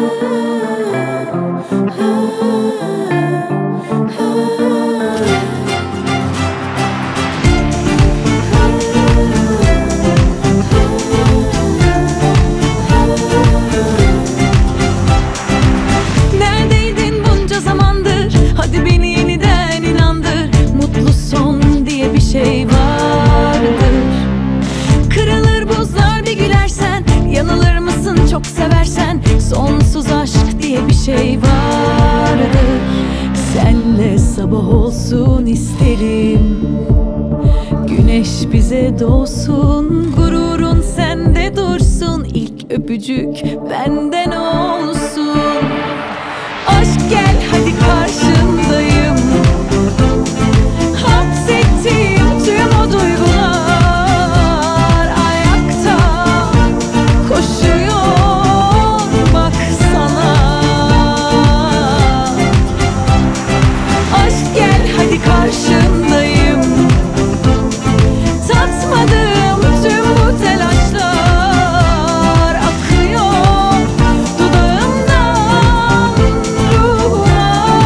Neredeydin bunca zamandır? Hadi beni yeniden inandır. Mutlu son diye bir şey vardır. Kırılır buzlar bir gülersen. Yanılır mısın çok seversen? Sonsuz aşk diye bir şey vardır. Senle sabah olsun isterim. Güneş bize doğsun, gururun sende dursun. İlk öpücük benden olsun. Aşk gel hadi karşındayım. Hapsettiğim tüm o duygular ayakta koşuyor baksana. Aşk gel hadi karşındayım. Tatmadığım tüm bu telaşlar akıyor dudağımdan ruhuma.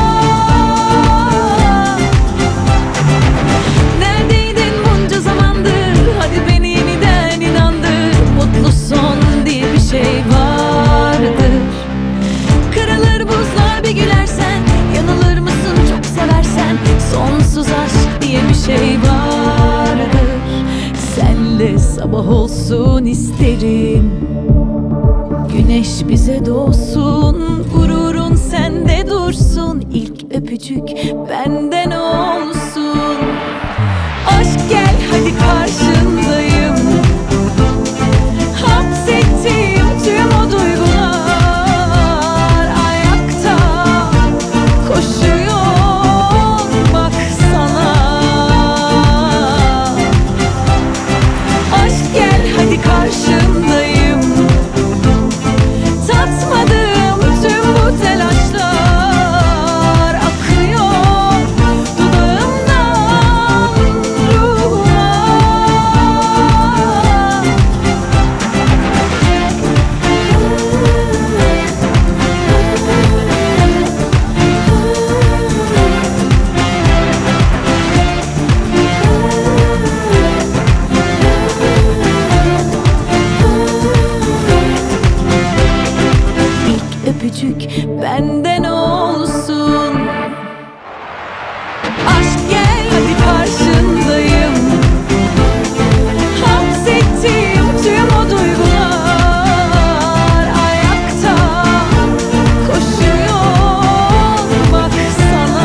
Neredeydin bunca zamandır? Hadi beni yeniden inandır. Mutlu son diye bir şey vardır. Kırılır buzlar bir gülersen. Yanılır mısın çok seversen? Sonsuz aşk diye bir şey vardır. Senle sabah olsun isterim. Güneş bize doğsun, gururun sende dursun. İlk öpücük benden olsun. Aşk gel hadi karşındayım. Hapsettiğim tüm o duygular ayakta koşuyor baksana. Aşk gel hadi karşındayım. Tatmadığım tüm bu telaşlar akıyor dudağımdan ruhuma. İlk öpücük benden olsun. Aşk gel hadi karşındayım. Hapsettiğim tüm o duygular ayakta koşuyor baksana.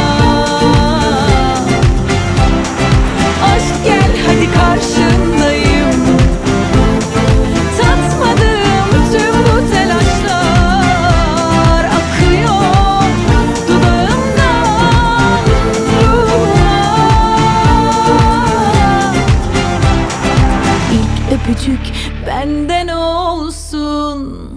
Aşk gel hadi karşındayım. Tatmadığım tüm bu telaşlar akıyor dudağımdan ruhuma. İlk öpücük benden olsun.